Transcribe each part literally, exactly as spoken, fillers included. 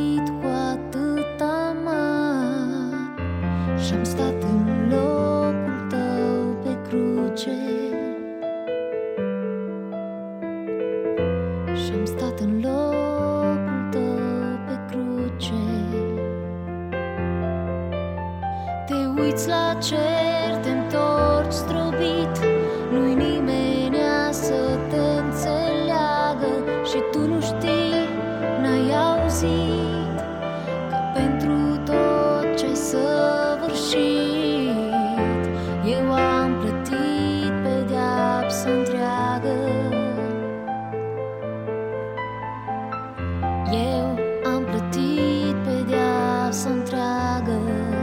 iubit cu atâta mare și-am stat în locul tău pe cruce, și-am stat în locul tău pe cruce. Te uiți la cer, te întorci zdrobit, nu-i nimenea să te înțeleagă și tu nu știi, n-ai auzit că pentru tot ce-ai săvârșit eu am plătit pedeapsa întreagă. Eu am plătit pedeapsa întreagă.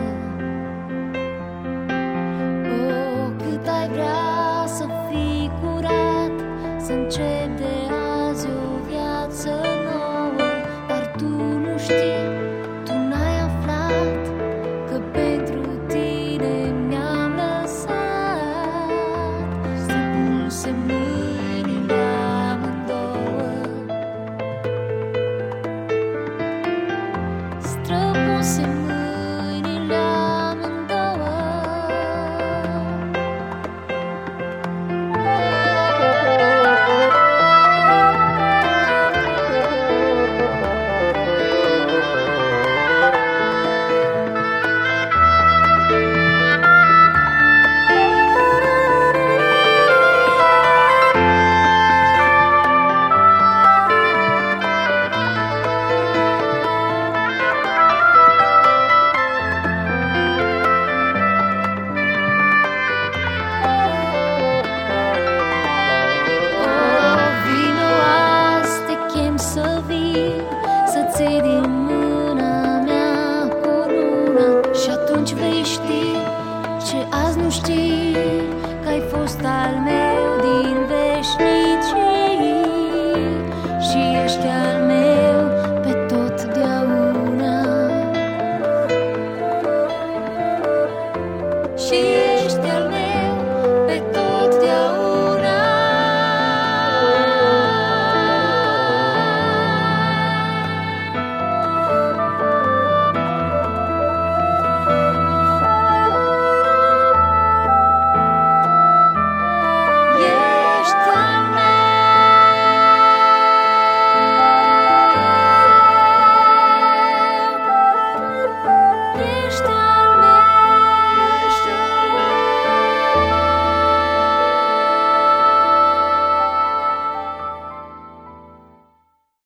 Oh, cât ai vrea să fii curat, să începi de azi o viață nouă, dar tu nu știi